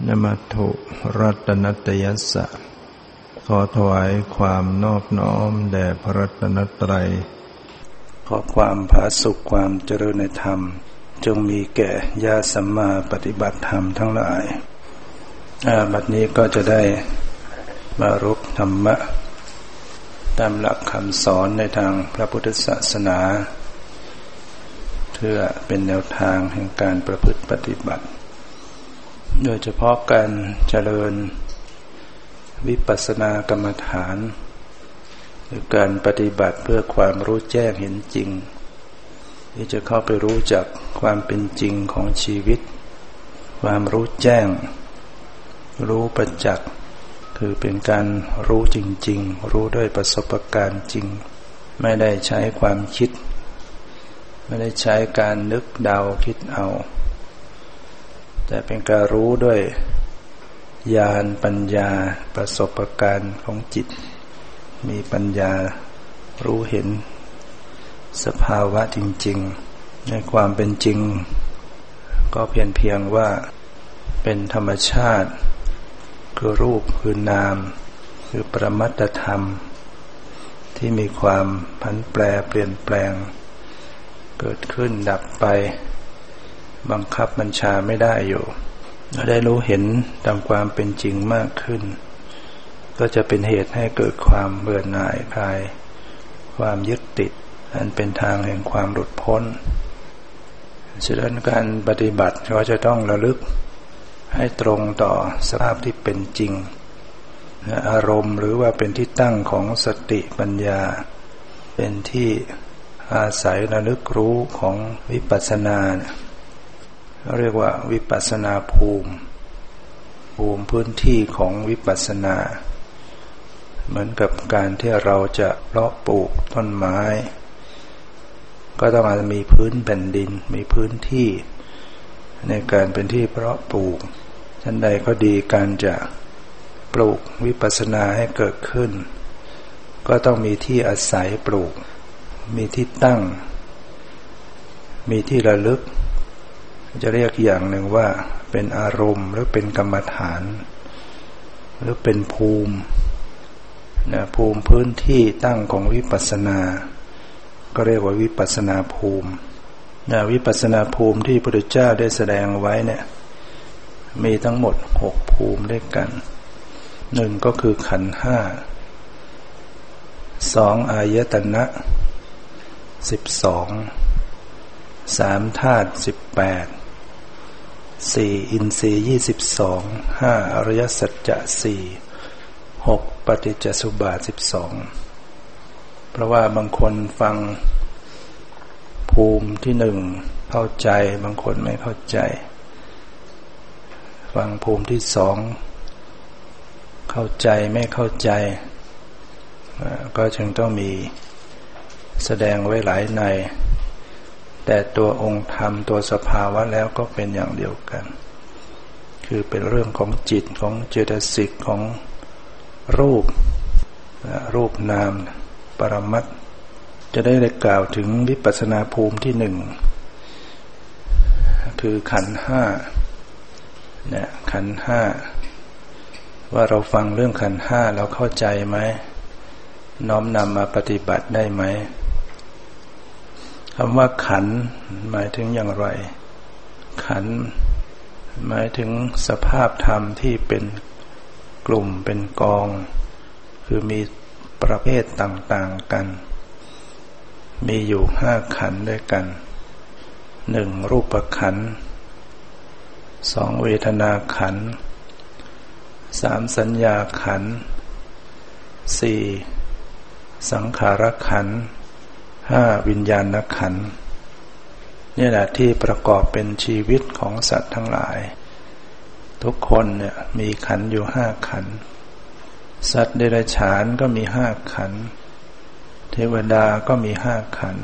นมัตถุรัตนัตยัสสะขอถวายความนอบน้อมแด่พระรัตนตรัยขอความผาสุกความเจริญในธรรมจงมีแก่ญาติสัมมาปฏิบัติธรรมทั้งหลายบัดนี้ก็จะได้มารบธรรมะตามหลักคำสอนในทางพระพุทธศาสนาเพื่อเป็นแนวทางแห่งการประพฤติปฏิบัติโดยเฉพาะการเจริญวิปัสสนากรรมฐานหรือการปฏิบัติเพื่อความรู้แจ้งเห็นจริงที่จะเข้าไปรู้จักความเป็นจริงของชีวิตความรู้แจ้งรู้ประจักษ์คือเป็นการรู้จริงๆรู้ด้วยประสบการณ์จริงไม่ได้ใช้ความคิดไม่ได้ใช้การนึกเดาคิดเอาแต่เป็นการรู้ด้วยญาณปัญญาประสบการณ์ของจิตมีปัญญารู้เห็นสภาวะจริงๆในความเป็นจริงก็เพียงว่าเป็นธรรมชาติคือรูปคือนามคือปรมัตถธรรมที่มีความผันแปรเปลี่ยนแปลงเกิดขึ้นดับไปบังคับบัญชาไม่ได้อยู่เราได้รู้เห็นตามความเป็นจริงมากขึ้นก็จะเป็นเหตุให้เกิดความเบื่อหน่ายคลายความยึดติดอันเป็นทางแห่งความหลุดพ้นฉะนั้นการปฏิบัติก็จะต้องระลึกให้ตรงต่อสภาพที่เป็นจริงอารมณ์หรือว่าเป็นที่ตั้งของสติปัญญาเป็นที่อาศัยระลึกรู้ของวิปัสสนาเรียกว่าวิปัสสนาภูมิพื้นที่ของวิปัสสนาเหมือนกับการที่เราจะเพาะปลูกต้นไม้ก็ต้องมีพื้นแผ่นดินมีพื้นที่ในการเป็นที่เพาะปลูกชั้นใดก็ดีการจะปลูกวิปัสสนาให้เกิดขึ้นก็ต้องมีที่อาศัยปลูกมีที่ตั้งมีที่ระลึกจะเรียกอย่างหนึ่งว่าเป็นอารมณ์หรือเป็นกรรมฐานหรือเป็นภูมิภูมิพื้นที่ตั้งของวิปัสสนาก็เรียกว่าวิปัสสนาภูมิวิปัสสนาภูมิที่พระพุทธเจ้าได้แสดงไว้เนี่ยมีทั้งหมด6ภูมิด้วยกัน1ก็คือขันธ์5 2อายตนะ12 3ธาตุ18 4อินทรีย์22 5อริยสัจจะ4 6ปฏิจจสมุปบาท12เพราะว่าบางคนฟังภูมิที่1เข้าใจบางคนไม่เข้าใจฟังภูมิที่2เข้าใจไม่เข้าใจก็จึงต้องมีแสดงไว้หลายในแต่ตัวองค์ธรรมตัวสภาวะแล้วก็เป็นอย่างเดียวกันคือเป็นเรื่องของจิตของเจตสิกของรูปนามปรมัตถ์จะได้กล่าวถึงวิปัสสนาภูมิที่1คือขันธ์5เนี่ยขันธ์5ว่าเราฟังเรื่องขันธ์5เราเข้าใจไหมน้อมนำมาปฏิบัติได้ไหมคำว่าขันธ์หมายถึงอย่างไรขันธ์หมายถึงสภาพธรรมที่เป็นกลุ่มเป็นกองคือมีประเภทต่างๆกันมีอยู่5ขันธ์ด้วยกัน1รูปขันธ์2เวทนาขันธ์3สัญญาขันธ์4สังขารขันธ์5วิญญาณขันธ์นี่แหละที่ประกอบเป็นชีวิตของสัตว์ทั้งหลายทุกคนเนี่ยมีขันธ์อยู่5ขันธ์สัตว์เดรัจฉานก็มี5ขันธ์เทวดาก็มี5ขันธ์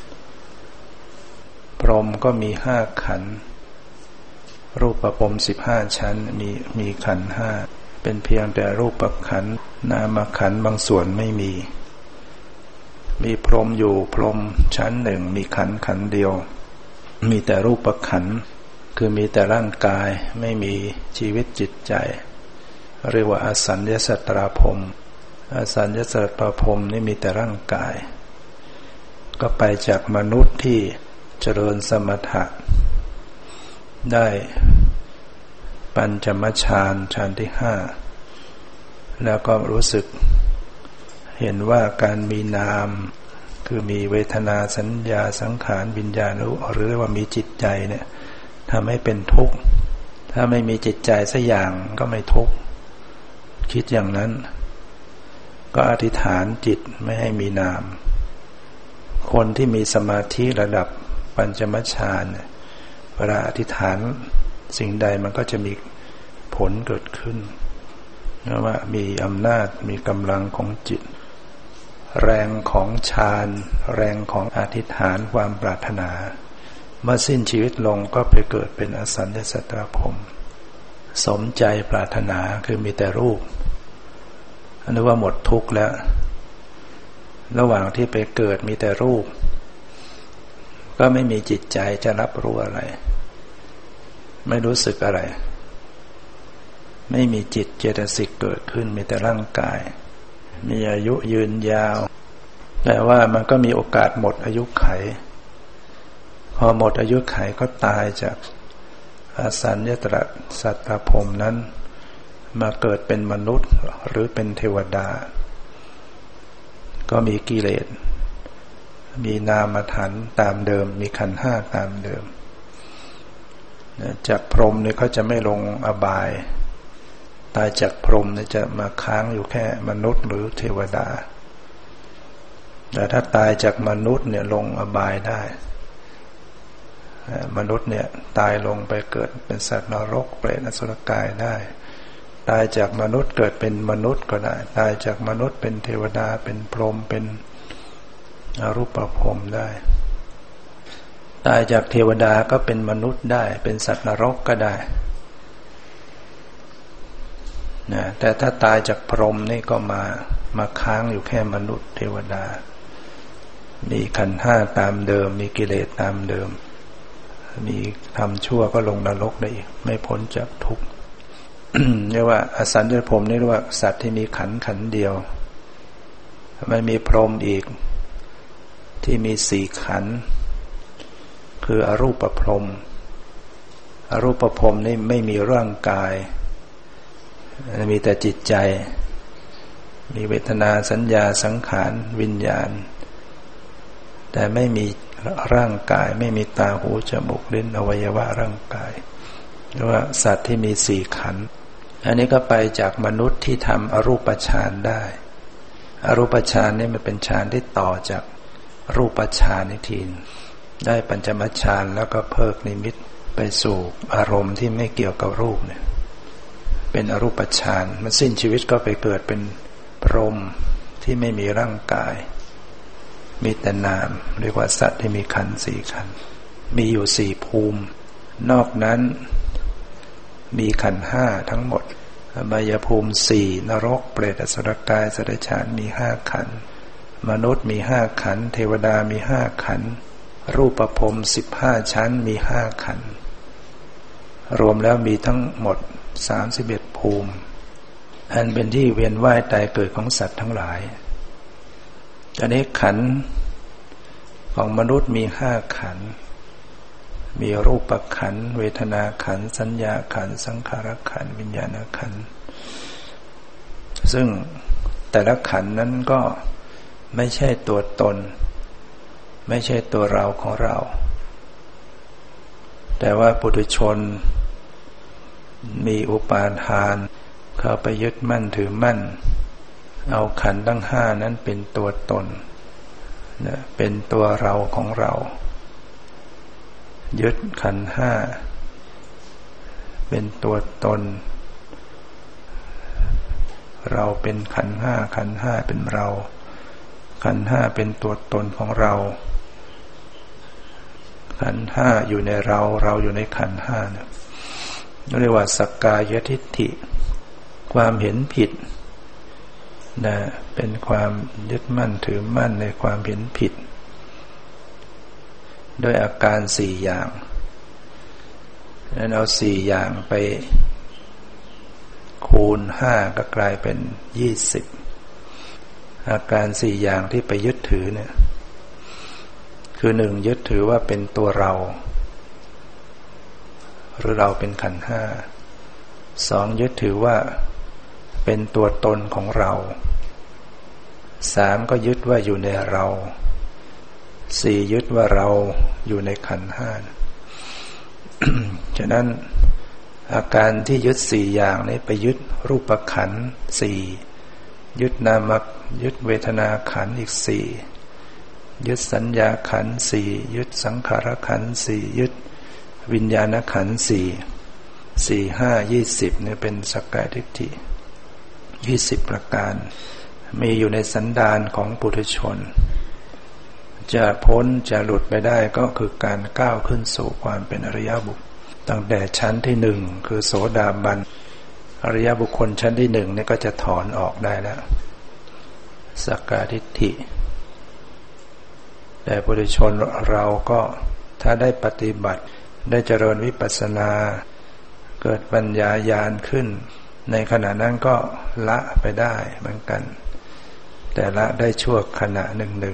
พรหมก็มี5ขันธ์รูปพรหม15ชั้นมีขันธ์5เป็นเพียงแต่รูปขันธ์นามขันธ์บางส่วนไม่มีพรหมอยู่พรหมชั้น1มีขันธ์เดียวมีแต่รูปขันธ์คือมีแต่ร่างกายไม่มีชีวิตจิตใจเรียกว่าอสัญญสัตตรภพอสัญญสัตตรภพนี่มีแต่ร่างกายก็ไปจากมนุษย์ที่เจริญสมถะได้ปัญจมฌานฌานที่5แล้วก็รู้สึกเห็นว่าการมีนามคือมีเวทนาสัญญาสังขารวิญญาณหรือว่ามีจิตใจเนี่ยทำให้เป็นทุกข์ถ้าไม่มีจิตใจสักอย่างก็ไม่ทุกข์คิดอย่างนั้นก็อธิษฐานจิตไม่ให้มีนามคนที่มีสมาธิระดับปัญจมฌานเวลาอธิษฐานสิ่งใดมันก็จะมีผลเกิดขึ้นเพราะว่ามีอำนาจมีกำลังของจิตแรงของฌานแรงของอธิษฐานความปรารถนาเมื่อสิ้นชีวิตลงก็ไปเกิดเป็นอสัญญสัตตรภพสมใจปรารถนาคือมีแต่รูปอันนี้ว่าหมดทุกข์แล้วระหว่างที่ไปเกิดมีแต่รูปก็ไม่มีจิตใจจะรับรู้อะไรไม่รู้สึกอะไรไม่มีจิตเจตสิกเกิดขึ้นมีแต่ร่างกายมีอายุยืนยาวแต่ว่ามันก็มีโอกาสหมดอายุไขพอหมดอายุไขก็ตายจากอสัญญสัตตรภพนั้นมาเกิดเป็นมนุษย์หรือเป็นเทวดาก็มีกิเลสมีนามขันธ์ตามเดิมมีขันธ์ห้าตามเดิมจากพรหมเนี่ยเขาจะไม่ลงอบายตายจากพรหมเนี่ยจะมาค้างอยู่แค่มนุษย์หรือเทวดาแต่ถ้าตายจากมนุษย์เนี่ยลงอบายได้มนุษย์เนี่ยตายลงไปเกิดเป็นสัตว์นรกเปรตอสุรกายได้ตายจากมนุษย์เกิดเป็นมนุษย์ก็ได้ตายจากมนุษย์เป็นเทวดาเป็นพรหมเป็นอรูปพรหมได้ตายจากเทวดาก็เป็นมนุษย์ได้เป็นสัตว์นรกก็ได้นะแต่ถ้าตายจากพรหมนี่ก็มาค้างอยู่แค่มนุษย์เทวดามีขันธ์ห้าตามเดิมมีกิเลสตามเดิมมีทำชั่วก็ลงนรกได้อีกไม่พ้นจากทุกข์ เรียกว่าอสัญญภพนี่เรียกว่าสัตว์ที่มีขันธ์เดียวไม่มีพรหมอีกที่มีสี่ขันธ์คืออรูปพรหมอรูปพรหมนี่ไม่มีร่างกายมีแต่จิตใจมีเวทนาสัญญาสังขารวิญญาณแต่ไม่มีร่างกายไม่มีตาหูจมูกลิ้นอวัยวะร่างกายเรียกว่าสัตว์ที่มีสี่ขันธ์อันนี้ก็ไปจากมนุษย์ที่ทำอรูปฌานได้อรูปฌานนี่มันเป็นฌานที่ต่อจากรูปฌานอีกทีได้ปัญจมฌานแล้วก็เพิกนิมิตไปสู่อารมณ์ที่ไม่เกี่ยวกับรูปเนี่ยเป็นอรูปฌานมันสิ้นชีวิตก็ไปเกิดเป็นพรหมที่ไม่มีร่างกายมีแต่นามเรียกว่าสัตว์ที่มีขันธ์สี่ขันธ์มีอยู่สี่ภูมินอกนั้นมีขันธ์ห้าทั้งหมดอบายภูมิสี่นรกเปรตอสุรกายสัตว์เดรัจฉานมีห้าขันธ์มนุษย์มีห้าขันธ์เทวดามีห้าขันธ์รูปภพ15ชั้นมี5ขันธ์รวมแล้วมีทั้งหมด31ภูมิอันเป็นที่เวียนว่ายตายเกิดของสัตว์ทั้งหลายอันนี้ขันธ์ของมนุษย์มี5ขันธ์มีรูปขันธ์เวทนาขันธ์สัญญาขันธ์สังขารขันธ์วิญญาณขันธ์ซึ่งแต่ละขันธ์นั้นก็ไม่ใช่ตัวตนไม่ใช่ตัวเราของเราแต่ว่าปุถุชนมีอุปาทานเข้าไปยึดมั่นถือมั่นเอาขันธ์ทั้งห้านั้นเป็นตัวตนเป็นตัวเราของเรายึดขันธ์ห้าเป็นตัวตนเราเป็นขันธ์ห้าขันธ์ห้าเป็นเราขันธ์ห้าเป็นตัวตนของเราขันธ์ห้าอยู่ในเราเราอยู่ในขันธ์ห้าเนี่ยเรียกว่าสักกายทิฏฐิความเห็นผิดนะเป็นความยึดมั่นถือมั่นในความเห็นผิดด้วยอาการ4อย่างนั้นเอา4อย่างไปคูณ5ก็กลายเป็น20อาการ4อย่างที่ไปยึดถือเนี่ยคือ1ยึดถือว่าเป็นตัวเราหรือเราเป็นขันธ์5 2ยึดถือว่าเป็นตัวตนของเรา3ก็ยึดว่าอยู่ในเรา4ยึดว่าเราอยู่ในขันธ์5 ฉะนั้นอาการที่ยึด4อย่างนี้ไปยึดรูปขันธ์4ยึดนามยึดเวทนาขันธ์อีก4ยึดสัญญาขันธ์4ยึดสังขารขันธ์4ยึดวิญญาณขันธ์4 4 5 20เนี่ยเป็นสักกายทิฏฐิ20ประการมีอยู่ในสันดานของปุถุชนจะพ้นจะหลุดไปได้ก็คือการก้าวขึ้นสู่ความเป็นอริยบุคคลตั้งแต่ชั้นที่1คือโสดาบันอริยบุคคลชั้นที่1นี่ก็จะถอนออกได้แล้วสักกายทิฏฐิแต่ปุถุชนเราก็ถ้าได้ปฏิบัติได้เจริญวิปัสสนาเกิดปัญญาญาณขึ้นในขณะนั้นก็ละไปได้เหมือนกันแต่ละได้ชั่วขณะหนึ่ง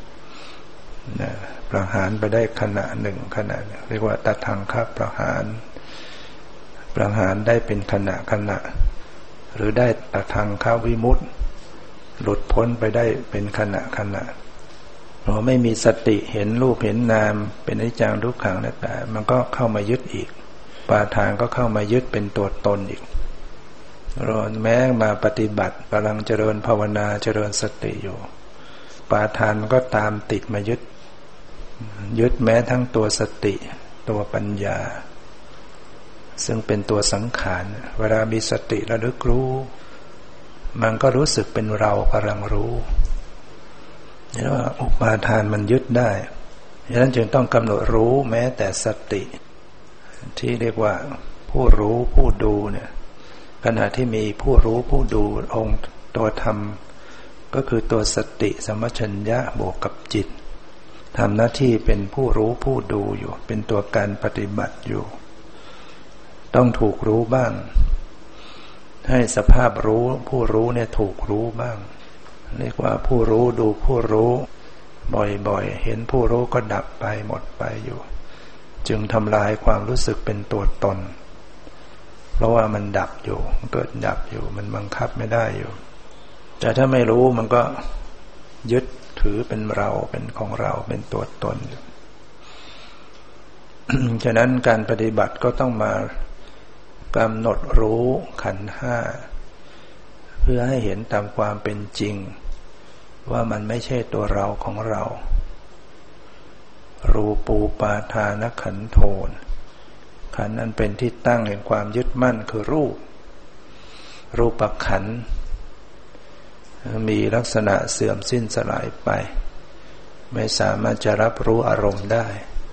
ประหารไปได้ขณะหนึ่งขณะเรียกว่าตทังคประหารได้เป็นขณะหรือได้ตทังควิมุตติหลุดพ้นไปได้เป็นขณะเพราะไม่มีสติเห็นรูปเห็นนามเป็นอนิจจังทุกขังอนัตตามันก็เข้ามายึดอีกปาทานก็เข้ามายึดเป็นตัวตนอีกแม้มาปฏิบัติกำลังเจริญภาวนาเจริญสติอยู่ปาทานก็ตามติดมายึดแม้ทั้งตัวสติตัวปัญญาซึ่งเป็นตัวสังขารเวลามีสติระลึกรู้มันก็รู้สึกเป็นเรากำลังรู้นี่ว่าอุปาทานมันยึดได้ฉะนั้นจึงต้องกำหนดรู้แม้แต่สติที่เรียกว่าผู้รู้ผู้ดูเนี่ยขณะที่มีผู้รู้ผู้ดูองค์ตัวธรรมก็คือตัวสติสัมปชัญญะบวกกับจิตทำหน้าที่เป็นผู้รู้ผู้ดูอยู่เป็นตัวการปฏิบัติอยู่ต้องถูกรู้บ้างให้สภาพรู้ผู้รู้เนี่ยถูกรู้บ้างเรียกว่าผู้รู้ดูผู้รู้บ่อยๆเห็นผู้รู้ก็ดับไปหมดไปอยู่จึงทำลายความรู้สึกเป็นตัวตนเพราะว่ามันดับอยู่เกิดดับอยู่มันบังคับไม่ได้อยู่แต่ถ้าไม่รู้มันก็ยึดถือเป็นเราเป็นของเราเป็นตัวตนอยู่ ฉะนั้นการปฏิบัติก็ต้องมากำหนดรู้ขันธ์ห้าเพื่อให้เห็นตามความเป็นจริงว่ามันไม่ใช่ตัวเราของเรารูปูปาทานขันโทนขันธ์นั้นเป็นที่ตั้งแห่งความยึดมั่นคือรูปขันธ์มีลักษณะเสื่อมสิ้นสลายไปไม่สามารถจะรับรู้อารมณ์ได้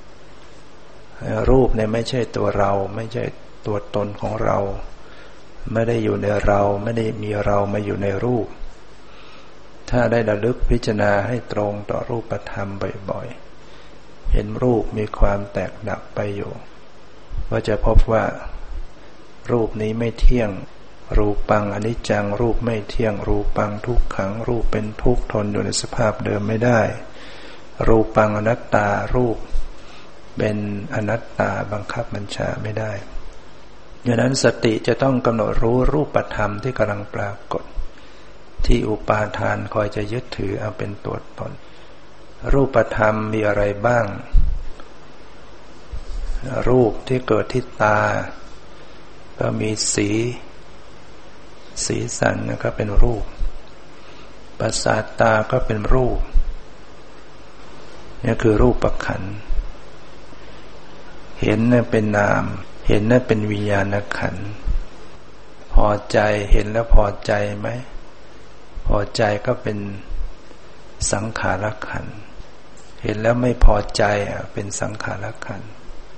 รูปเนี่ยไม่ใช่ตัวเราไม่ใช่ตัวตนของเราไม่ได้อยู่ในเราไม่ได้มีเรามาอยู่ในรูปถ้าได้ระลึกพิจารณาให้ตรงต่อรูปธรรมบ่อยๆเห็นรูปมีความแตกดับไปอยู่ก็จะพบว่ารูปนี้ไม่เที่ยงรูปังอนิจจังรูปไม่เที่ยงรูปังทุกขังรูปเป็นทุกข์ทนอยู่ในสภาพเดิมไม่ได้รูปังอนัตตารูปเป็นอนัตตาบังคับบัญชาไม่ได้ดังนั้นสติจะต้องกำหนดรู้รูปธรรมที่กำลังปรากฏที่อุปาทานคอยจะยึดถือเอาเป็นตัวตนรูปธรรมมีอะไรบ้างรูปที่เกิดที่ตาก็มีสีสันก็เป็นรูปประสาทตาก็เป็นรูปนี่คือรูปขันธ์เห็นนั่นเป็นนามเห็นนั่นเป็นวิญญาณขันธ์พอใจเห็นแล้วพอใจไหมพอใจก็เป็นสังขารขันธ์เห็นแล้วไม่พอใจเป็นสังขารขันธ์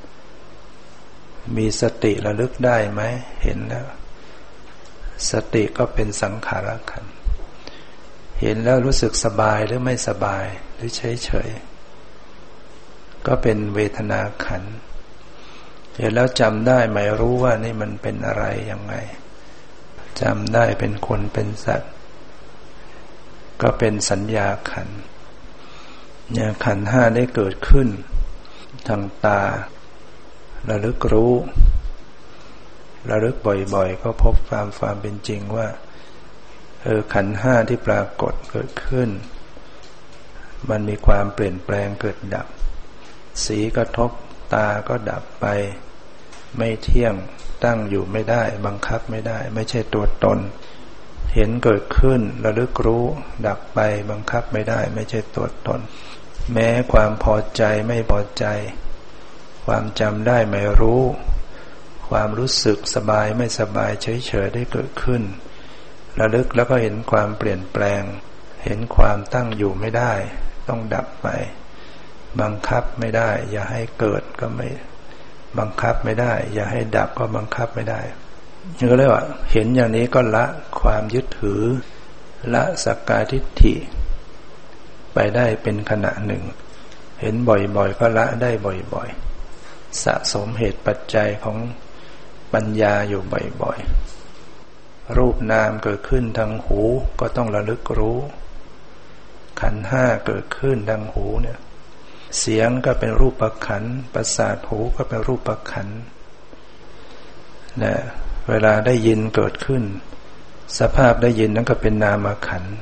มีสติระลึกได้ไหมเห็นแล้วสติก็เป็นสังขารขันธ์เห็นแล้วรู้สึกสบายหรือไม่สบายหรือเฉยๆก็เป็นเวทนาขันธ์เห็นแล้วจำได้ไม่รู้ว่านี่มันเป็นอะไรยังไงจำได้เป็นคนเป็นสัตว์ก็เป็นสัญญาขันธ์เนี่ยขันธ์ห้าได้เกิดขึ้นทางตาระลึกรู้ระลึกบ่อยๆก็พบความเป็นจริงว่าขันธ์ห้าที่ปรากฏเกิดขึ้นมันมีความเปลี่ยนแปลงเกิดดับสีกระทบตาก็ดับไปไม่เที่ยงตั้งอยู่ไม่ได้บังคับไม่ได้ไม่ใช่ตัวตนเห็นเกิดขึ้นระลึกรู้ดับไปบังคับไม่ได้ไม่ใช่ตัวตนแม้ความพอใจไม่พอใจความจำได้ไม่รู้ความรู้สึกสบายไม่สบายเฉยๆได้เกิดขึ้นระลึกแล้วก็เห็นความเปลี่ยนแปลงเห็นความตั้งอยู่ไม่ได้ต้องดับไปบังคับไม่ได้อย่าให้เกิดก็ไม่บังคับไม่ได้อย่าให้ดับก็บังคับไม่ได้นี่ก็เรียกว่าเห็นอย่างนี้ก็ละความยึดถือละสักกายทิฏฐิไปได้เป็นขณะหนึ่งเห็นบ่อยๆก็ละได้บ่อยๆสะสมเหตุปัจจัยของปัญญาอยู่บ่อยๆรูปนามเกิดขึ้นทางหูก็ต้องระลึกรู้ขันธ์ห้าเกิดขึ้นทางหูเนี่ยเสียงก็เป็นรูปขันธ์ประสาทหูก็เป็นรูปขันธ์นะเวลาได้ยินเกิดขึ้นสภาพได้ยินนั้นก็เป็นนามขันธ์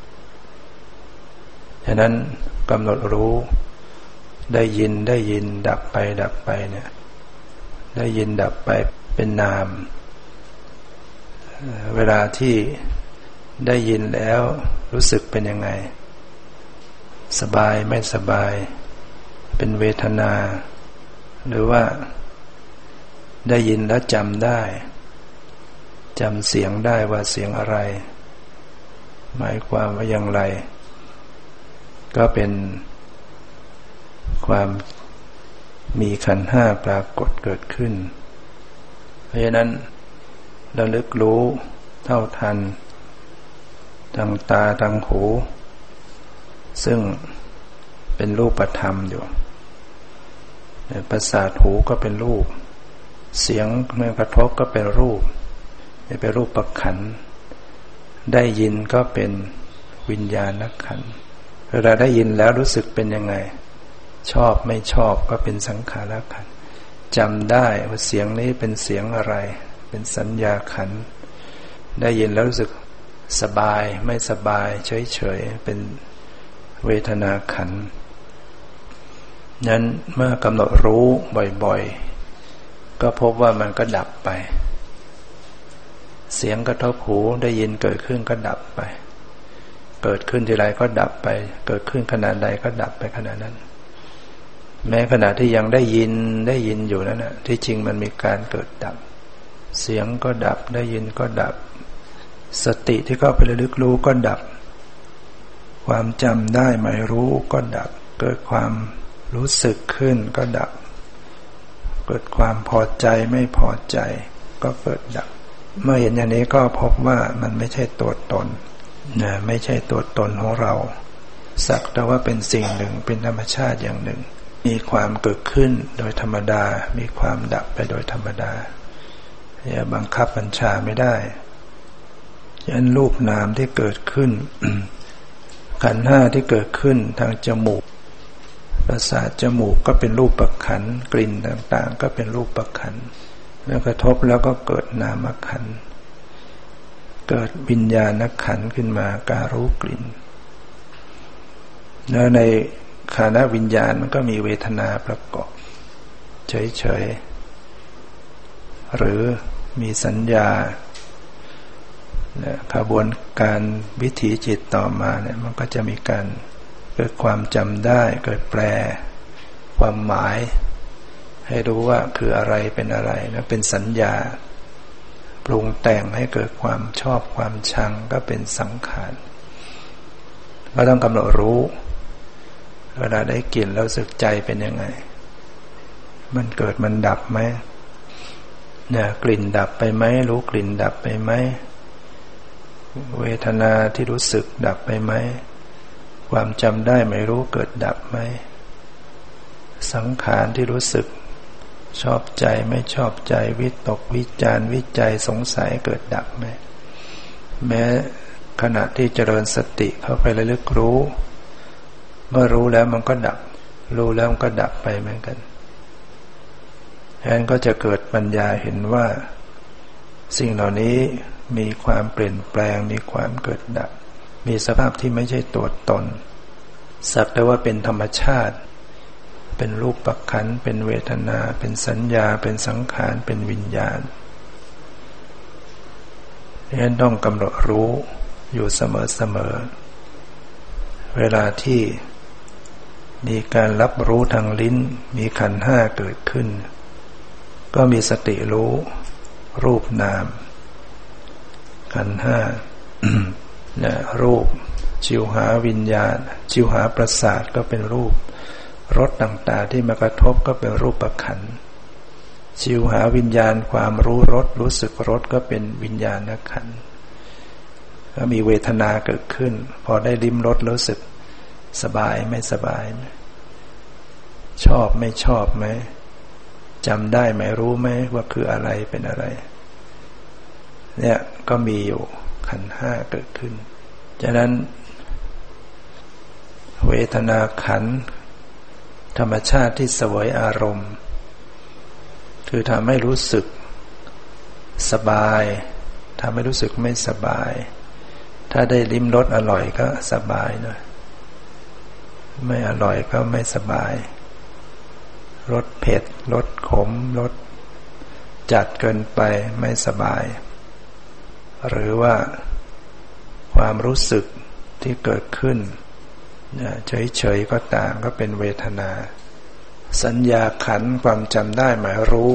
ฉะนั้นกำหนดรู้ได้ยินดับไปเนี่ยได้ยินดับไปเป็นนามเวลาที่ได้ยินแล้วรู้สึกเป็นยังไงสบายไม่สบายเป็นเวทนาหรือว่าได้ยินแล้วจำได้จำเสียงได้ว่าเสียงอะไรหมายความว่าอย่างไรก็เป็นความมีขันธ์ห้าปรากฏเกิดขึ้นเพราะฉะนั้นระลึกรู้เท่าทันทางตาทางหูซึ่งเป็นรูปธรรมอยู่ประสาทหูก็เป็นรูปเสียงเมื่อกระทบก็เป็นรูปเป็นรูปขันธ์ได้ยินก็เป็นวิญญาณขันธ์เวลาได้ยินแล้วรู้สึกเป็นยังไงชอบไม่ชอบก็เป็นสังขารขันธ์จำได้ว่าเสียงนี้เป็นเสียงอะไรเป็นสัญญาขันธ์ได้ยินแล้วรู้สึกสบายไม่สบายเฉยๆเป็นเวทนาขันธ์นั้นเมื่อกำหนดรู้บ่อยๆก็พบว่ามันก็ดับไปเสียงกระทบหูได้ยินเกิดขึ้นก็ดับไปเกิดขึ้นทีไรก็ดับไปเกิดขึ้นขณะใดก็ดับไปขณะนั้นแม้ขณะที่ยังได้ยินอยู่นั้นน่ะที่จริงมันมีการเกิดดับเสียงก็ดับได้ยินก็ดับสติที่เข้าไประลึกรู้ก็ดับความจำได้หมายรู้ก็ดับเกิดความรู้สึกขึ้นก็ดับเกิดความพอใจไม่พอใจก็เกิดดับเมื่อเห็นอย่างนี้ก็พบว่ามันไม่ใช่ตัวตนนะไม่ใช่ตัวตนของเราสักแต่ว่าเป็นสิ่งหนึ่งเป็นธรรมชาติอย่างหนึ่งมีความเกิดขึ้นโดยธรรมดามีความดับไปโดยธรรมดาอย่าบังคับบัญชาไม่ได้ฉะนั้นรูปนามที่เกิดขึ้น ขันธ์ห้าที่เกิดขึ้นทางจมูกประสาทจมูกก็เป็นรูปขันธ์กลิ่นต่างๆก็เป็นรูปขันธ์เมื่อกระทบแล้วก็เกิดนามขันธ์เกิดวิญญาณขันธ์ขึ้นมาการรู้กลิ่นแล้วในขณะวิญญาณมันก็มีเวทนาประกอบเฉยๆหรือมีสัญญาขบวนการวิถีจิตต่อมาเนี่ยมันก็จะมีการเกิดความจำได้เกิดแปลความหมายให้รู้ว่าคืออะไรเป็นอะไรนะเป็นสัญญาปรุงแต่งให้เกิดความชอบความชังก็เป็นสังขารก็ต้องกำหนดรู้เวลาได้กลิ่นแล้วสึกใจเป็นยังไงมันเกิดมันดับไหมเนี่ยกลิ่นดับไปไหมรู้กลิ่นดับไปไหมเวทนาที่รู้สึกดับไปไหมความจำได้ไม่รู้เกิดดับไหมสังขารที่รู้สึกชอบใจไม่ชอบใจวิตกวิจารวิจัยสงสัยเกิดดับไหมแม้ขณะที่เจริญสติเข้าไประลึกรู้เมื่อรู้แล้วมันก็ดับรู้แล้วมันก็ดับไปเหมือนกันฉะนั้นก็จะเกิดปัญญาเห็นว่าสิ่งเหล่านี้มีความเปลี่ยนแปลงมีความเกิดดับมีสภาพที่ไม่ใช่ตัวตนสักแต่ว่าเป็นธรรมชาติเป็นรูปขันธ์เป็นเวทนาเป็นสัญญาเป็นสังขารเป็นวิญญาณฉะนั้นต้องกำหนดรู้อยู่เสมอเวลาที่มีการรับรู้ทางลิ้นมีขันธ์ห้าเกิดขึ้นก็มีสติรู้รูปนามขันธ์ห้า รูปชิวหาวิญญาณชิวหาประสาทก็เป็นรูปรสต่างๆที่มากระทบก็เป็นรูปขันธ์ชิวหาวิญญาณความรู้รสรู้สึกรสก็เป็นวิญญาณขันธ์ก็มีเวทนาเกิดขึ้นพอได้ลิ้มรสรู้สึกสบายไม่สบายชอบไม่ชอบไหมจำได้ไหมรู้ไหมว่าคืออะไรเป็นอะไรเนี่ยก็มีอยู่ขันธ์ห้าเกิดขึ้นฉะนั้นเวทนาขันธ์ธรรมชาติที่เสวยอารมณ์คือทำให้รู้สึกสบายทำให้รู้สึกไม่สบายถ้าได้ลิ้มรสอร่อยก็สบายหน่อยไม่อร่อยก็ไม่สบายรสเผ็ดรสขมรสจัดเกินไปไม่สบายหรือว่าความรู้สึกที่เกิดขึ้นเฉยๆก็ตามก็เป็นเวทนาสัญญาขันธ์ความจำได้หมายรู้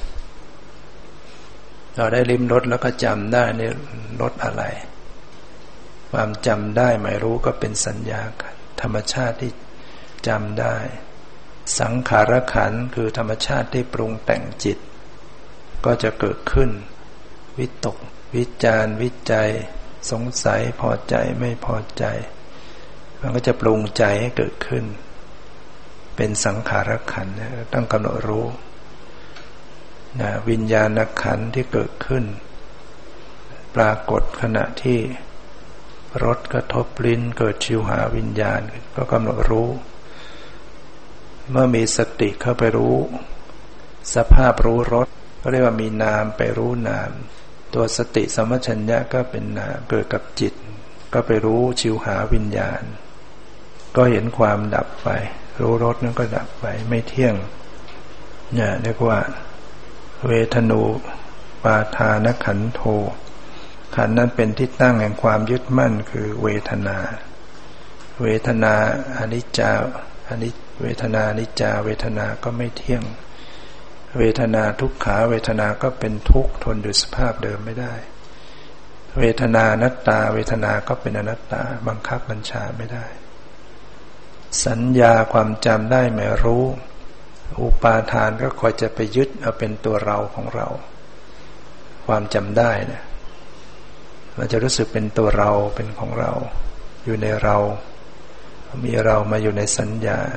เราได้ลิ้มรสแล้วก็จำได้นี่รสอะไรความจำได้หมายรู้ก็เป็นสัญญาขันธ์ธรรมชาติที่จำได้สังขารขันธ์คือธรรมชาติที่ปรุงแต่งจิตก็จะเกิดขึ้นวิตกวิจารวิจัยสงสัยพอใจไม่พอใจมันก็จะปรุงใจให้เกิดขึ้นเป็นสังขารขันธ์ต้องกำหนดรู้นะวิญญาณขันธ์ที่เกิดขึ้นปรากฏขณะที่รสกระทบลิ้นเกิดชิวหาวิญญาณก็กำหนดรู้เมื่อมีสติเข้าไปรู้สภาพรู้รสก็เรียกว่ามีนามไปรู้นามตัวสติสัมปชัญญะก็เป็นนามเกิดกับจิตก็ไปรู้ชิวหาวิญญาณก็เห็นความดับไปรู้รสนั้นก็ดับไปไม่เที่ยงเนี่ยเรียกว่าเวทนูปาทานขันโธขันธ์นั้นเป็นที่ตั้งแห่งความยึดมั่นคือเวทนาเวทนาอนิจจาเวทนานิจจาเวทนาก็ไม่เที่ยงเวทนาทุกขาเวทนาก็เป็นทุกข์ทนอยู่สภาพเดิมไม่ได้เวทนาอนัตตาเวทนาก็เป็นอนัตตาบังคับบัญชาไม่ได้สัญญาความจำได้หมายรู้อุปาทานก็คอยจะไปยึดเอาเป็นตัวเราของเราความจำได้เนี่ยมันจะรู้สึกเป็นตัวเราเป็นของเราอยู่ในเรามีเรามาอยู่ในสัญญา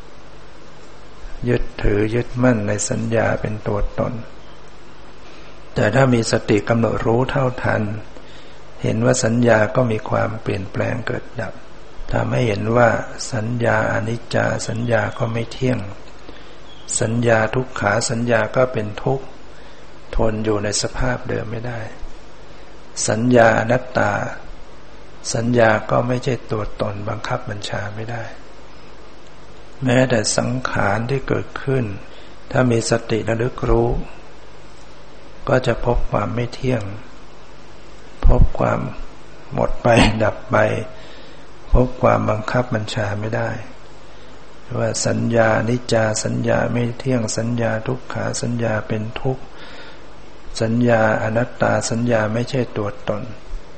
ยึดถือยึดมั่นในสัญญาเป็นตัวตนแต่ถ้ามีสติกำหนดรู้เท่าทันเห็นว่าสัญญาก็มีความเปลี่ยนแปลงเกิดดับทำให้เห็นว่าสัญญาอนิจจาสัญญาก็ไม่เที่ยงสัญญาทุกขาสัญญาก็เป็นทุกข์ทนอยู่ในสภาพเดิมไม่ได้สัญญาอนัตตาสัญญาก็ไม่ใช่ตัวตนบังคับบัญชาไม่ได้แม้แต่สังขารที่เกิดขึ้นถ้ามีสติระลึกรู้ก็จะพบความไม่เที่ยงพบความหมดไปดับไปพบความบังคับบัญชาไม่ได้ว่าสัญญานิจจาสัญญาไม่เที่ยงสัญญาทุกขาสัญญาเป็นทุกข์สัญญาอนัตตาสัญญาไม่ใช่ตัวตน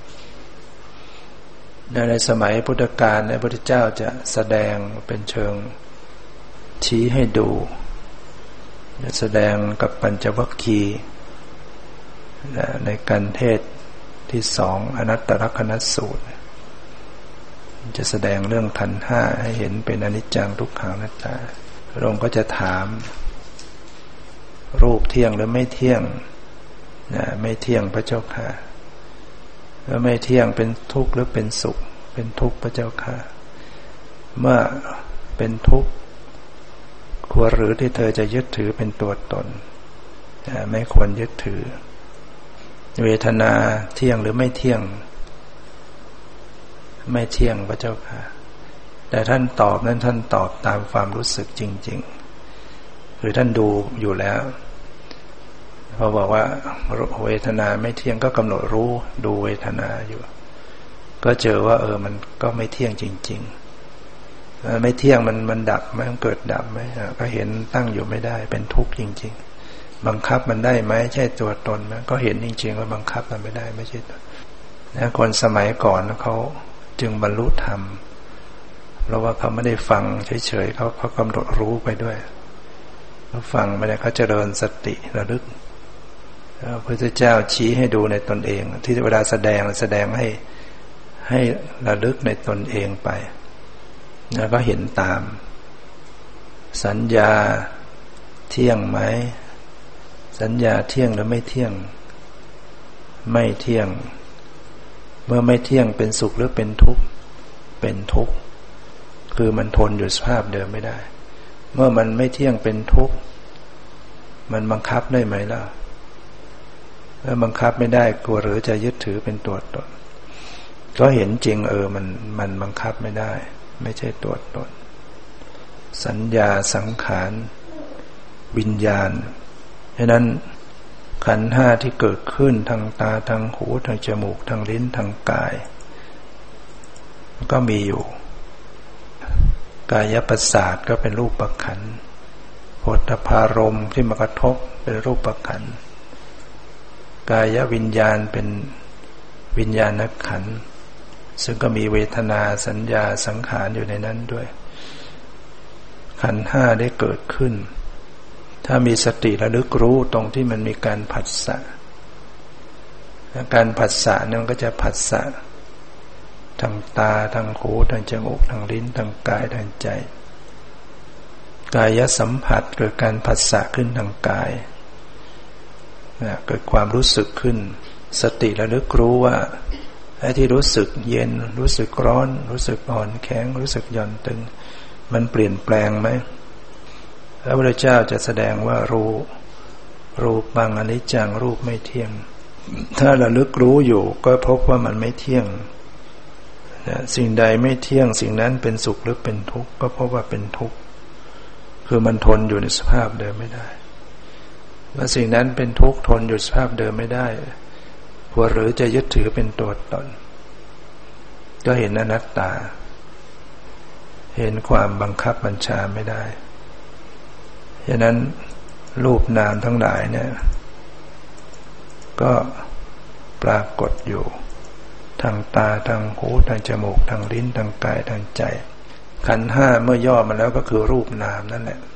ในสมัยพุทธกาลพระพุทธเจ้าจะแสดงเป็นเชิงชี้ให้ดูจะแสดงกับปัญจวัคคีย์ในการเทศที่2อนัตตลักขณสูตรจะแสดงเรื่องขันธ์ห้าให้เห็นเป็นอนิจจังทุกขังอนัตตาพระองค์ก็จะถามรูปเที่ยงหรือไม่เที่ยงไม่เที่ยงพระเจ้าค่ะแล้วไม่เที่ยงเป็นทุกข์หรือเป็นสุขเป็นทุกข์พระเจ้าค่ะเมื่อเป็นทุกข์ควรหรือที่เธอจะยึดถือเป็นตัวตนไม่ควรยึดถือเวทนาเที่ยงหรือไม่เที่ยงไม่เที่ยงพระเจ้าค่ะแต่ท่านตอบนั้นท่านตอบตามความรู้สึกจริงๆคือท่านดูอยู่แล้วพอบอกว่าเวทนาไม่เที่ยงก็กำหนดรู้ดูเวทนาอยู่ก็เจอว่ามันก็ไม่เที่ยงจริงๆไม่เที่ยงมันดับไหมมันเกิดดับไหมก็เห็นตั้งอยู่ไม่ได้เป็นทุกข์จริงๆบังคับมันได้ไหมใช่ตัวตนไหมก็เห็นจริงๆว่าบังคับมันไม่ได้ไม่ใช่ตัวคนสมัยก่อนเขาจึงบรรลุธรรมเพราะว่าเขาไม่ได้ฟังเฉยๆเขากำหนดรู้ไปด้วยเขาฟังไม่ได้เขาเจริญสติระลึกพระพุทธเจ้าชี้ให้ดูในตนเองที่เวลาแสดงให้ระลึกในตนเองไปแล้วก็เห็นตามสัญญาเที่ยงไหมสัญญาเที่ยงหรือไม่เที่ยงไม่เที่ยงเมื่อไม่เที่ยงเป็นสุขหรือเป็นทุกข์เป็นทุกข์คือมันทนอยู่สภาพเดิมไม่ได้เมื่อมันไม่เที่ยงเป็นทุกข์มันบังคับได้ไหมล่ะถ้าบังคับไม่ได้กลัวหรือจะยึดถือเป็นตัวตนก็เห็นจริงมันบังคับไม่ได้ไม่ใช่ตัวตนสัญญาสังขารวิญญาณฉะนั้นขันธ์ห้าที่เกิดขึ้นทางตาทางหูทางจมูกทางลิ้นทางกายก็มีอยู่กายประสาทก็เป็นรูปขันธ์โผฏฐัพพารมณ์ที่มากระทบเป็นรูปขันธ์กายวิญญาณเป็นวิญญาณขันธ์ซึ่งก็มีเวทนาสัญญาสังขารอยู่ในนั้นด้วยขันธ์ห้าได้เกิดขึ้นถ้ามีสติระลึกรู้ตรงที่มันมีการผัสสะการผัสสะนั้นก็จะผัสสะทางตาทางหูทางจมูกทางลิ้นทางกายทางใจกายสัมผัสเกิดการผัสสะขึ้นทางกายเกิดความรู้สึกขึ้นสติระลึกรู้ว่าไอ้ที่รู้สึกเย็นรู้สึกร้อนรู้สึกอ่อนแข็งรู้สึกหย่อนตึงมันเปลี่ยนแปลงไหมพระพุทธเจ้าจะแสดงว่ารูปังอนิจจังรูปไม่เที่ยงถ้าระลึกรู้อยู่ก็พบว่ามันไม่เที่ยงสิ่งใดไม่เที่ยงสิ่งนั้นเป็นสุขหรือเป็นทุกข์ก็พบว่าเป็นทุกข์คือมันทนอยู่ในสภาพเดิมไม่ได้เมื่อสิ่งนั้นเป็นทุกข์ทนอยู่สภาพเดิมไม่ได้ควรหรือจะยึดถือเป็นตัวตนก็เห็นอนัตตาเห็นความบังคับบัญชาไม่ได้ฉะนั้นรูปนามทั้งหลายเนี่ยก็ปรากฏอยู่ทางตาทางหูทางจมูกทางลิ้นทางกายทางใจขันธ์ห้าเมื่อย่อมาแล้วก็คือรูปนามนั่นแหละ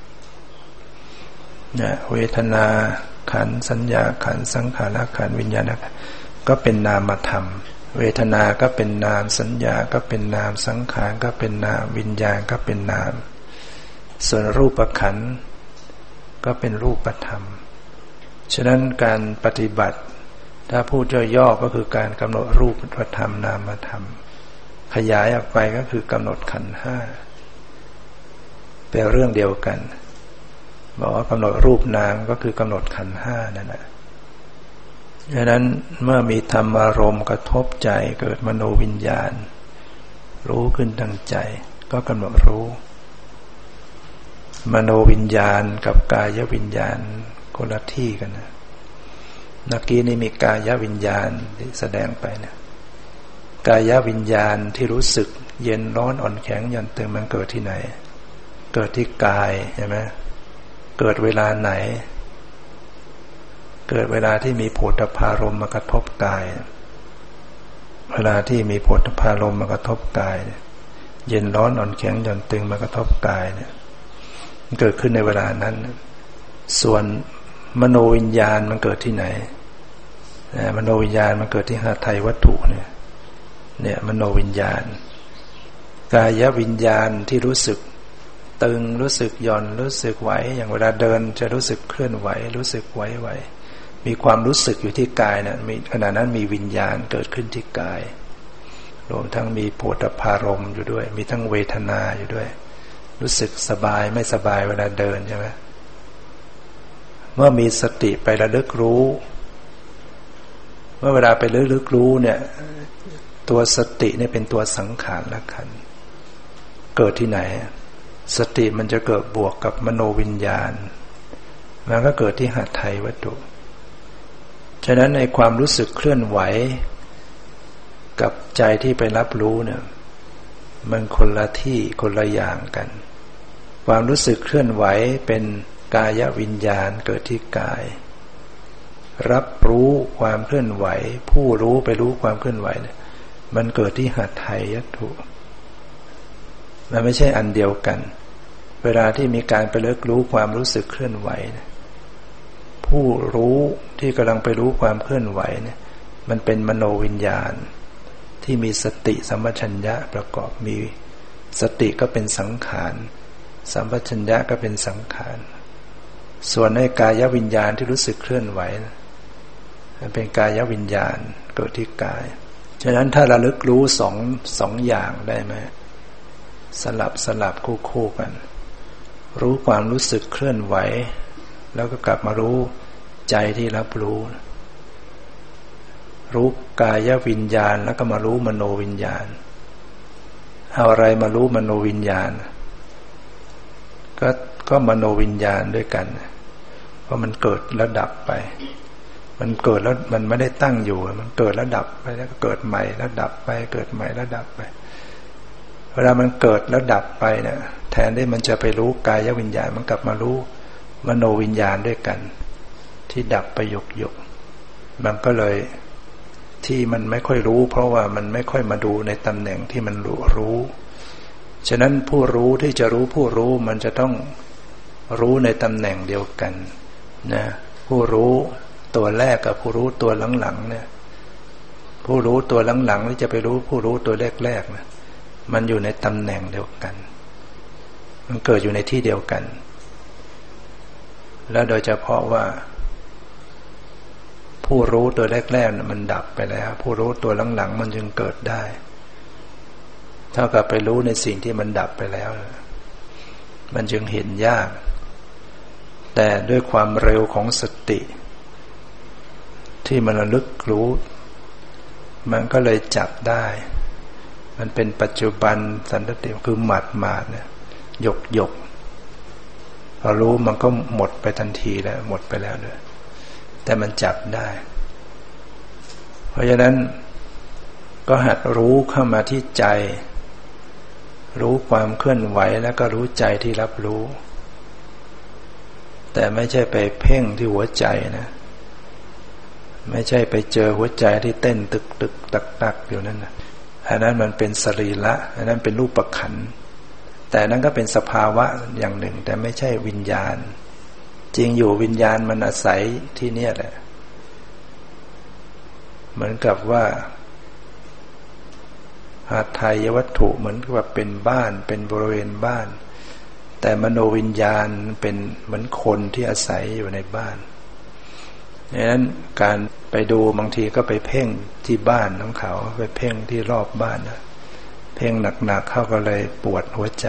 เวทนาขันธ์สัญญาขันธ์สังขารขันธ์วิญญาณขันธ์ก็เป็นนามธรรมเวทนาก็เป็นนามสัญญาก็เป็นนามสังขารก็เป็นนามวิญญาณก็เป็นนามส่วนรูปขันธ์ก็เป็นรูปธรรมฉะนั้นการปฏิบัติถ้าพูดย่อๆก็คือการกำหนดรูปธรรมนามธรรมขยายออกไปก็คือกำหนดขันธ์ห้าเป็นเรื่องเดียวกันบอกว่ากำหนดรูปนามก็คือกำหนดขันธ์ห้านั่นแหละฉะนั้นเมื่อมีธรรมอารมณ์กระทบใจเกิดมโนวิญญาณรู้ขึ้นทางใจก็กำหนดรู้มโนวิญญาณกับกายวิญญาณคนละที่กันนะเมื่อกี้นี่มีกายวิญญาณที่แสดงไปนะกายวิญญาณที่รู้สึกเย็นร้อนอ่อนแข็งหย่อนตึงมันเกิดที่ไหนเกิดที่กายใช่ไหมเกิดเวลาไหนเกิดเวลาที่มีโผฏฐัพพารมณ์มากระทบกายเวลาที่มีโผฏฐัพพารมณ์มากระทบกายเย็นร้อนอ่อนแข็งหย่อนตึงมากระทบกายเนี่ยมันเกิดขึ้นในเวลานั้นส่วนมโนวิญญาณมันเกิดที่ไหนมโนวิญญาณมันเกิดที่หทัยวัตถุเนี่ยมโนวิญญาณกายวิญญาณที่รู้สึกตึงรู้สึกหย่อนรู้สึกไหวอย่างเวลาเดินจะรู้สึกเคลื่อนไหวรู้สึกไหวมีความรู้สึกอยู่ที่กายเนี่ยมีขณะนั้นมีวิญญาณเกิดขึ้นที่กายรวมทั้งมีโผฏฐัพพารมณ์อยู่ด้วยมีทั้งเวทนาอยู่ด้วยรู้สึกสบายไม่สบายเวลาเดินใช่ไหมเมื่อมีสติไประลึกรู้เมื่อเวลาไประลึกรู้เนี่ยตัวสติเนี่ยเป็นตัวสังขารละขันธ์เกิดที่ไหนสติมันจะเกิดบวกกับมโนวิญญาณมันก็เกิดที่หทัยวัตถุฉะนั้นในความรู้สึกเคลื่อนไหวกับใจที่ไปรับรู้เนี่ยมันคนละที่คนละอย่างกันความรู้สึกเคลื่อนไหวเป็นกายวิญญาณเกิดที่กายรับรู้ความเคลื่อนไหวผู้รู้ไปรู้ความเคลื่อนไหวเนี่ยมันเกิดที่หทัยวัตถุมันไม่ใช่อันเดียวกันเวลาที่มีการไปเลิกรู้ความรู้สึกเคลื่อนไหวเนี่ยผู้รู้ที่กำลังไปรู้ความเคลื่อนไหวเนี่ยมันเป็นมโนวิญญาณที่มีสติสัมปชัญญะประกอบมีสติก็เป็นสังขารสัมปชัญญะก็เป็นสังขารส่วนในกายวิญญาณที่รู้สึกเคลื่อนไหวมันเป็นกายวิญญาณเกิดที่กายฉะนั้นถ้าระลึกรู้สองอย่างได้ไหมสลับคู่กันรู้ความรู้สึกเคลื่อนไหวแล้วก็กลับมารู้ใจที่รับรู้กายวิญญาณแล้วก็มารู้มโนวิญญาณเอาอะไรมารู้มโนวิญญาณก็มโนวิญญาณด้วยกันเพราะมันเกิดแล้วดับไปมันเกิดแล้วมันไม่ได้ตั้งอยู่มันเกิดแล้วดับไปแล้วก็เกิดใหม่แล้วดับไปเกิดใหม่แล้วดับไปเวลามันเกิดแล้วดับไปเนี่ยแทนที่มันจะไปรู้กายวิญญาณมันกลับมารู้มโนวิญญาณด้วยกันที่ดับไปหยกมันก็เลยที่มันไม่ค่อยรู้เพราะว่ามันไม่ค่อยมาดูในตำแหน่งที่มันรู้ฉะนั้นผู้รู้ที่จะรู้ผู้รู้มันจะต้องรู้ในตำแหน่งเดียวกันนะผู้รู้ตัวแรกกับผู้รู้ตัวหลังๆเนี่ยผู้รู้ตัวหลังๆที่จะไปรู้ผู้รู้ตัวแรกๆนะมันอยู่ในตำแหน่งเดียวกันมันเกิดอยู่ในที่เดียวกันแล้วโดยเฉพาะว่าผู้รู้ตัวแรกๆมันดับไปแล้วผู้รู้ตัวหลังๆมันจึงเกิดได้เท่ากับไปรู้ในสิ่งที่มันดับไปแล้วมันจึงเห็นยากแต่ด้วยความเร็วของสติที่มันระลึกรู้มันก็เลยจับได้มันเป็นปัจจุบันสันติคือหมาดเนี่ยหยกพอรู้มันก็หมดไปทันทีแล้วหมดไปแล้วด้วยแต่มันจับได้เพราะฉะนั้นก็หัดรู้เข้ามาที่ใจรู้ความเคลื่อนไหวแล้วก็รู้ใจที่รับรู้แต่ไม่ใช่ไปเพ่งที่หัวใจนะไม่ใช่ไปเจอหัวใจที่เต้นตึกตักอยู่นั่นนะอันนั้นมันเป็นสรีระอันนั้นเป็นรูปขันธ์แต่นั้นก็เป็นสภาวะอย่างหนึ่งแต่ไม่ใช่วิญญาณจริงอยู่วิญญาณมันอาศัยที่เนี่ยแหละเหมือนกับว่าหทัยวัตถุเหมือนกับเป็นบ้านเป็นบริเวณบ้านแต่มโนวิญญาณเป็นเหมือนคนที่อาศัยอยู่ในบ้านดังนั้นการไปดูบางทีก็ไปเพ่งที่บ้านของเขาไปเพ่งที่รอบบ้านนะเพ่งหนักๆเข้าก็เลยปวดหัวใจ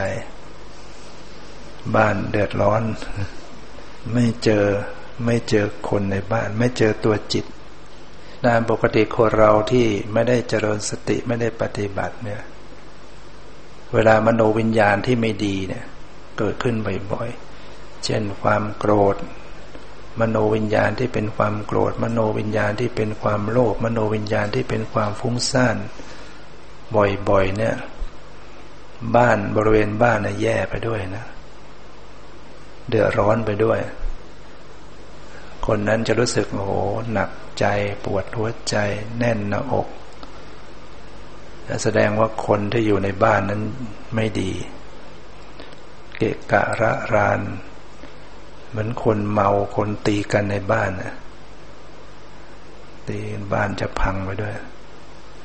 บ้านเดือดร้อนไม่เจอคนในบ้านไม่เจอตัวจิตตามปกติคนเราที่ไม่ได้เจริญสติไม่ได้ปฏิบัติเนี่ยเวลามโนวิญญาณที่ไม่ดีเนี่ยเกิดขึ้นบ่อยๆเช่นความโกรธมโนวิญญาณที่เป็นความโกรธมโนวิญญาณที่เป็นความโลภมโนวิญญาณที่เป็นความฟุ้งซ่านบ่อยๆเนี่ยบ้านบริเวณบ้านน่ะแย่ไปด้วยนะเดือดร้อนไปด้วยคนนั้นจะรู้สึกโอ้โหหนักใจปวดหัวใจแน่นหน้าอกแสดงว่าคนที่อยู่ในบ้านนั้นไม่ดีเกะกะระรานเหมือนคนเมาคนตีกันในบ้านนะตีบ้านจะพังไปด้วย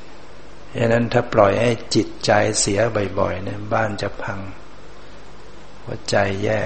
ฉะนั้นถ้าปล่อยให้จิตใจเสียบ่อยๆเนี่ยบ้านจะพังหัวใจแย่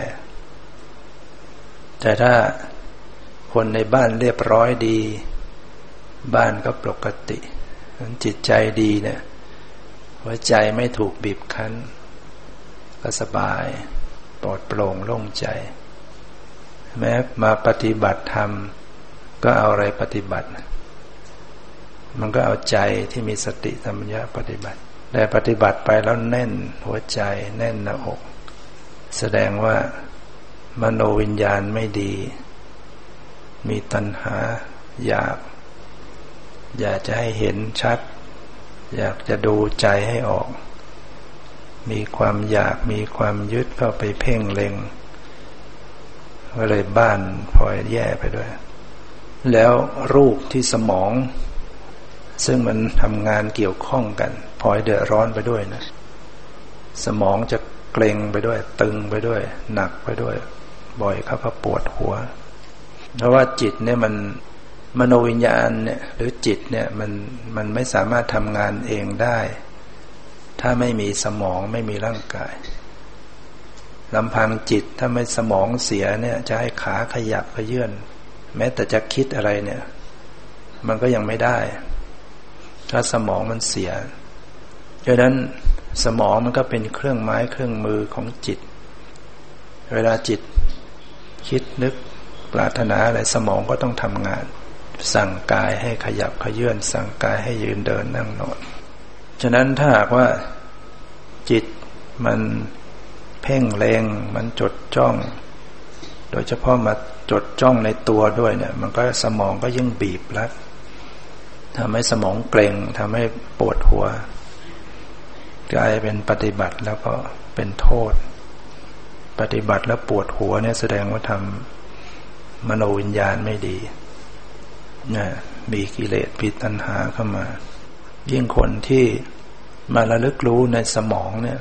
แต่ถ้าคนในบ้านเรียบร้อยดีบ้านก็ปกติจิตใจดีเนี่ยหัวใจไม่ถูกบีบคั้นก็สบายปลอดโปร่งโล่งใจแม้มาปฏิบัติธรรมก็เอาอะไรปฏิบัติมันก็เอาใจที่มีสติสัมปชัญญะปฏิบัติแต่ปฏิบัติไปแล้วแน่นหัวใจแน่นหน้าอกแสดงว่ามโนวิญญาณไม่ดีมีตัณหาอยากจะให้เห็นชัดอยากจะดูใจให้ออกมีความอยากมีความยึดเข้าไปเพ่งเล็งก็เลยบ้านพลอยแย่ไปด้วยแล้วรูปที่สมองซึ่งมันทำงานเกี่ยวข้องกันพลอยเดือดร้อนไปด้วยนะสมองจะเกร็งไปด้วยตึงไปด้วยหนักไปด้วยบ่อยเขาก็ปวดหัวเพราะว่าจิตเนี่ยมันมโนวิญญาณเนี่ยหรือจิตเนี่ยมันไม่สามารถทำงานเองได้ถ้าไม่มีสมองไม่มีร่างกายลำพังจิตถ้าไม่สมองเสียเนี่ยจะให้ขาขยับขยื่นแม้แต่จะคิดอะไรเนี่ยมันก็ยังไม่ได้ถ้าสมองมันเสียดังนั้นสมองมันก็เป็นเครื่องไม้เครื่องมือของจิตเวลาจิตคิดนึกปรารถนาอะไรสมองก็ต้องทำงานสั่งกายให้ขยับขยื่นสั่งกายให้ยืนเดินนั่งนอนฉะนั้นถ้าหากว่าจิตมันเพ่งเล็งมันจดจ้องโดยเฉพาะมาจดจ้องในตัวด้วยเนี่ยมันก็สมองก็ยิ่งบีบรัดทำให้สมองเกร็งทำให้ปวดหัวกลายเป็นปฏิบัติแล้วก็เป็นโทษปฏิบัติแล้วปวดหัวเนี่ยแสดงว่าทำมโนวิญญาณไม่ดีนะมีกิเลสมีตัณหาเข้ามายิ่งคนที่มาระลึกรู้ในสมองเนี่ย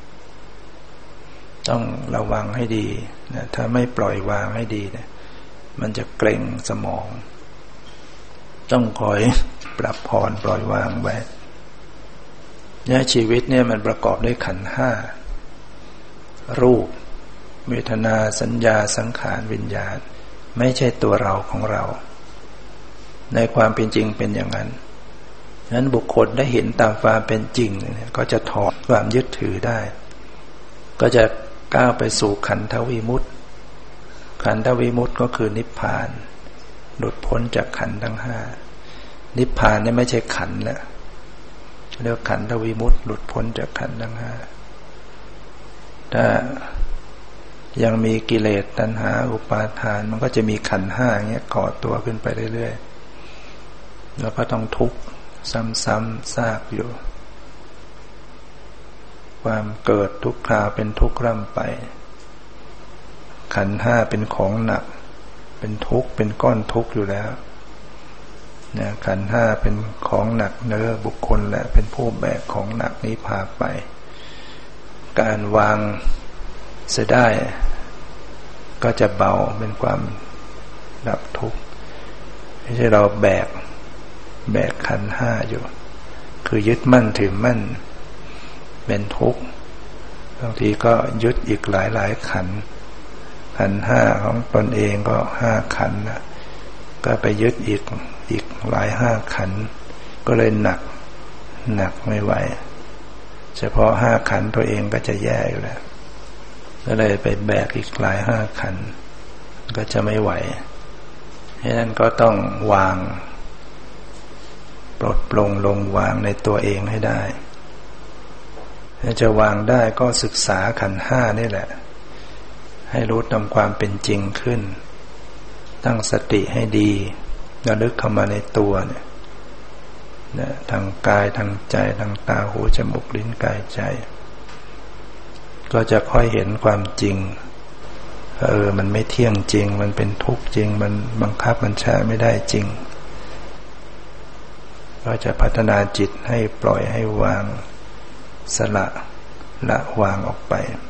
ต้องระวังให้ดีนะถ้าไม่ปล่อยวางให้ดีเนี่ยมันจะเกร็งสมองต้องคอยปรับผ่อนปล่อยวางไว้เนี่ยชีวิตเนี่ยมันประกอบด้วยขันธ์ห้ารูปเวทนาสัญญาสังขารวิญญาณไม่ใช่ตัวเราของเราในความเป็นจริงเป็นอย่างนั้นนั้นบุคคลได้เห็นตามความเป็นจริงก็จะถอดความยึดถือได้ก็จะก้าวไปสู่ขันธวิมุตติขันธวิมุตติก็คือนิพพานหลุดพ้นจากขันธ์ทั้งห้านิพพานนี่ไม่ใช่ขันธ์แล้วเรียกขันธวิมุตติหลุดพ้นจากขันธ์ทั้งห้าถ้ายังมีกิเลสตัณหาอุปาทานมันก็จะมีขันธ์ห้าอย่างเงี้ยก่อตัวขึ้นไปเรื่อยๆแล้วก็ต้องทุกข์ซ้ำๆซากอยู่ความเกิดทุกคราวเป็นทุกข์ร่ำไปขันธ์ห้าเป็นของหนักเป็นทุกข์เป็นก้อนทุกข์อยู่แล้วนะขันธ์ห้าเป็นของหนักเนื้อบุคคลและเป็นผู้แบกของหนักนี้พาไปการวางเสียได้ก็จะเบาเป็นความดับทุกข์ไม่ใช่เราแบกขันธ์ห้าอยู่คือยึดมั่นถือมั่นเป็นทุกข์บางทีก็ยึดอีกหลายขันธ์ห้าของตนเองก็ห้าขันธ์นะก็ไปยึดอีกหลายห้าขันธ์ก็เลยหนักไม่ไหวเฉพาะห้าขันธ์ตัวเองก็จะแย่อยู่แล้วก็เลยไปแบกอีกหลายห้าขันธ์ก็จะไม่ไหวฉะนั้นก็ต้องวางปลดปลงลงวางในตัวเองให้ได้ถ้าจะวางได้ก็ศึกษาขันธ์ห้านี่แหละให้รู้ตามความเป็นจริงขึ้นตั้งสติให้ดีระลึกเข้ามาในตัวเนี่ยทางกายทางใจทางตาหูจมูกลิ้นกายใจก็จะค่อยเห็นความจริงมันไม่เที่ยงจริงมันเป็นทุกข์จริงมันบังคับบัญชาไม่ได้จริงก็จะพัฒนาจิตให้ปล่อยให้วางสละละวางออกไป